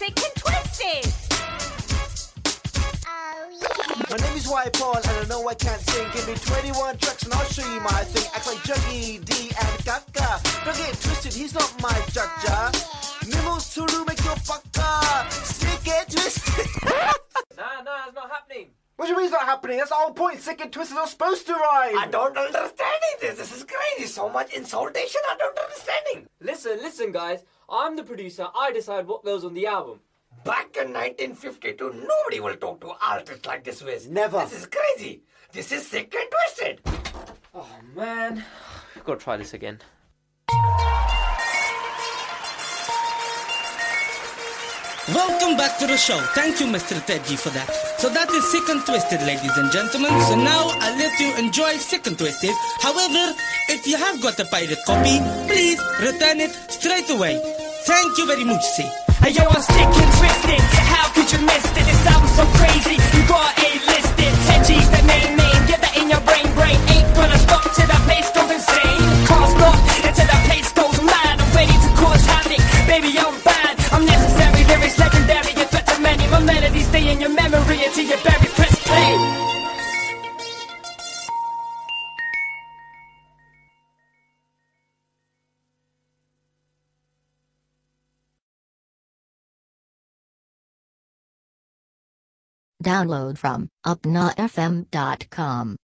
Sick and Twisted! My name is White Paul and I know I can't sing. Give me 21 tracks and I'll show you my thing. Acts like Juggy, D and Kaka. Don't get it twisted, he's not my Jaja. Nibbles Suru make your fucker. Sick and Twisted. Nah, it's not happening. What do you mean it's not happening? That's the whole point. Sick and Twisted are supposed to rhyme. I don't understand this. This is crazy. So much insultation. I don't understand. Listen, guys. I'm the producer. I decide what goes on the album. Back in 1952, nobody will talk to artists like this Wiz. Never. This is crazy. This is sick and twisted. Oh, man. We've got to try this again. Welcome back to the show. Thank you, Mr. Teddy, for that. So that is Sick and Twisted, ladies and gentlemen. So now I'll let you enjoy Sick and Twisted. However, if you have got a pirate copy, please return it straight away. Thank you very much, see. Hey yo, I'm sick and twisted. How could you miss it? It sounds so crazy. You got A-listed. 10 G's, that main name. Get that in your brain. Ain't gonna stop till that place goes insane. Can't stop until that place goes mad. I'm ready to cause havoc. Baby, I'm bad. I'm necessary. Lyrics legendary. Effect to many. My melodies stay in your memory until you're buried. Press play. Download from upnafm.com.